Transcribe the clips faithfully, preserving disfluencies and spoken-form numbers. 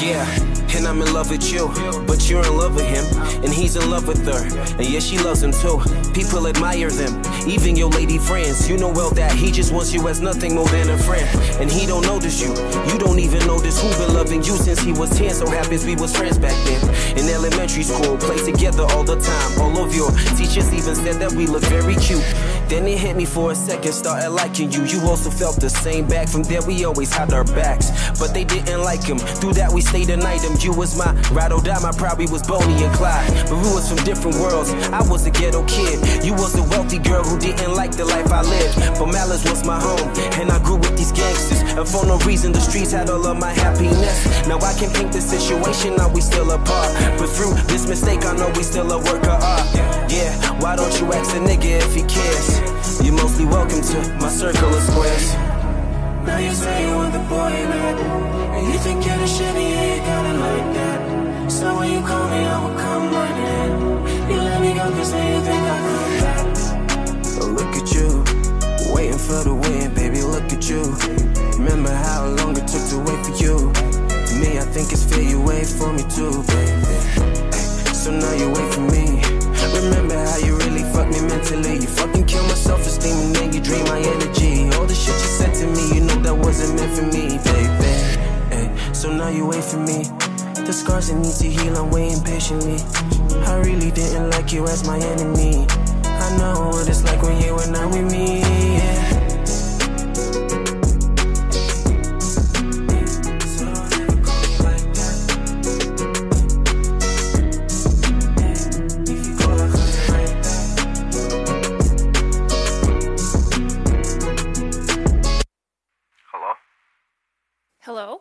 Yeah, and I'm in love with you, but you're in love with him, and he's in love with her, and yeah, she loves him too. People admire them, even your lady friends. You know well that he just wants you as nothing more than a friend, and he don't notice you. You don't even notice who been loving you since he was ten. So happens we was friends back then. In elementary school, played together all the time. All of your teachers even said that we look very cute. Then it hit me for a second, started liking you. You also felt the same back. From there we always had our backs, but they didn't like him. Through that we stayed an item. You was my ride or die, my pride, we was Bonnie and Clyde. But we was from different worlds. I was a ghetto kid, you was a wealthy girl who didn't like the life I lived. But Malice was my home, and I grew with these gangsters. And for no reason the streets had all of my happiness. Now I can paint the situation, now we still apart. But through this mistake I know we still a work of art. Yeah, why don't you ask a nigga if he cares? You're mostly welcome to my circle of squares. Now you say you want the boy in that, and you think you're the shit, and you ain't got it like that. So when you call me, I will come running. You let me go cause now you think I'll come back. Oh, look at you, waiting for the wind, baby, look at you. Remember how long it took to wait for you. To me, I think it's fair you wait for me too, baby. So now you wait for me. Remember how you really fucked me mentally. You fucking killed my self-esteem and then you drained my energy. All the shit you said to me, you know that wasn't meant for me, baby. Ay, so now you wait for me. The scars that need to heal, I'm waiting patiently. I really didn't like you as my enemy. I know what it's like when you were not with me, yeah. Hello?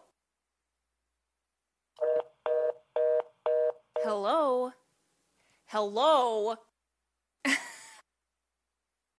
Hello? Hello?